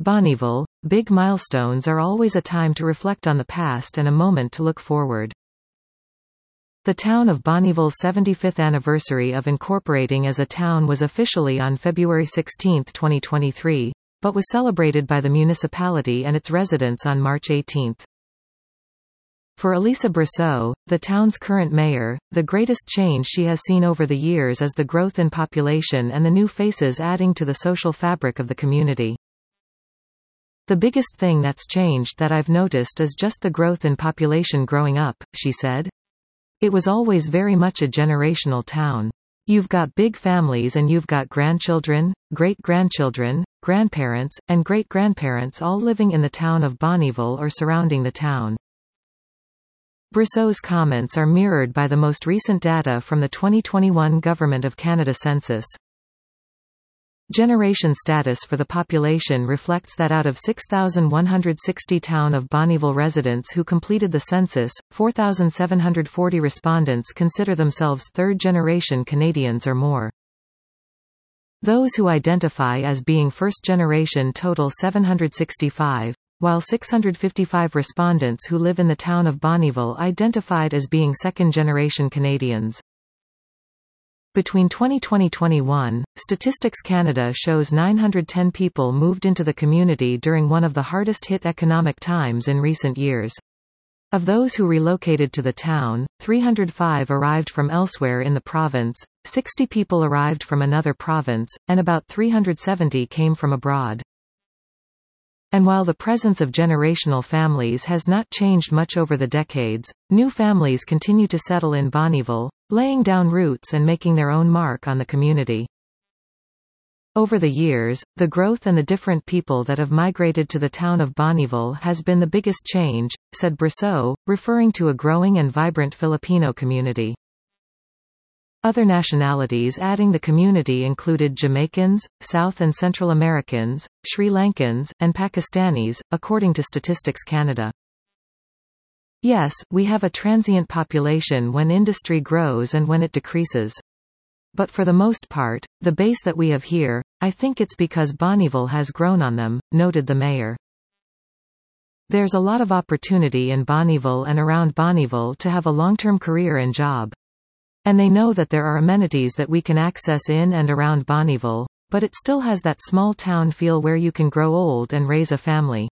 Bonnyville, big milestones are always a time to reflect on the past and a moment to look forward. The town of Bonnyville's 75th anniversary of incorporating as a town was officially on February 16, 2023, but was celebrated by the municipality and its residents on March 18. For Elisa Brosseau, the town's current mayor, the greatest change she has seen over the years is the growth in population and the new faces adding to the social fabric of the community. "The biggest thing that's changed that I've noticed is just the growth in population growing up," she said. "It was always very much a generational town. You've got big families and you've got grandchildren, great-grandchildren, grandparents, and great-grandparents all living in the town of Bonnyville or surrounding the town." Brosseau's comments are mirrored by the most recent data from the 2021 Government of Canada census. Generation status for the population reflects that out of 6,160 town of Bonnyville residents who completed the census, 4,740 respondents consider themselves third-generation Canadians or more. Those who identify as being first-generation total 765, while 655 respondents who live in the town of Bonnyville identified as being second-generation Canadians. Between 2020-21, Statistics Canada shows 910 people moved into the community during one of the hardest-hit economic times in recent years. Of those who relocated to the town, 305 arrived from elsewhere in the province, 60 people arrived from another province, and about 370 came from abroad. And while the presence of generational families has not changed much over the decades, new families continue to settle in Bonnyville, laying down roots and making their own mark on the community. Over the years, the growth and the different people that have migrated to the town of Bonnyville has been the biggest change, said Brosseau, referring to a growing and vibrant Filipino community. Other nationalities adding the community included Jamaicans, South and Central Americans, Sri Lankans, and Pakistanis, according to Statistics Canada. Yes, we have a transient population when industry grows and when it decreases. But for the most part, the base that we have here, I think it's because Bonnyville has grown on them, noted the mayor. There's a lot of opportunity in Bonnyville and around Bonnyville to have a long-term career and job. And they know that there are amenities that we can access in and around Bonnyville, but it still has that small town feel where you can grow old and raise a family.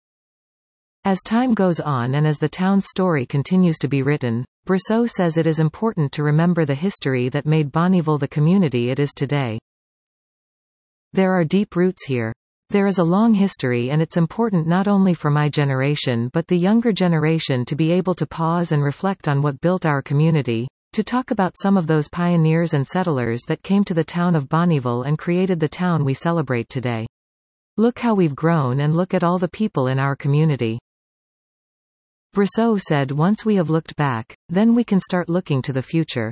As time goes on and as the town's story continues to be written, Brosseau says it is important to remember the history that made Bonnyville the community it is today. "There are deep roots here. There is a long history and it's important not only for my generation but the younger generation to be able to pause and reflect on what built our community, to talk about some of those pioneers and settlers that came to the town of Bonnyville and created the town we celebrate today. Look how we've grown and look at all the people in our community." Brosseau said once we have looked back, then we can start looking to the future.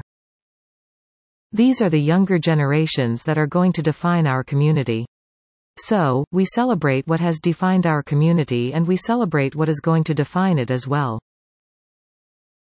These are the younger generations that are going to define our community. So, we celebrate what has defined our community and we celebrate what is going to define it as well.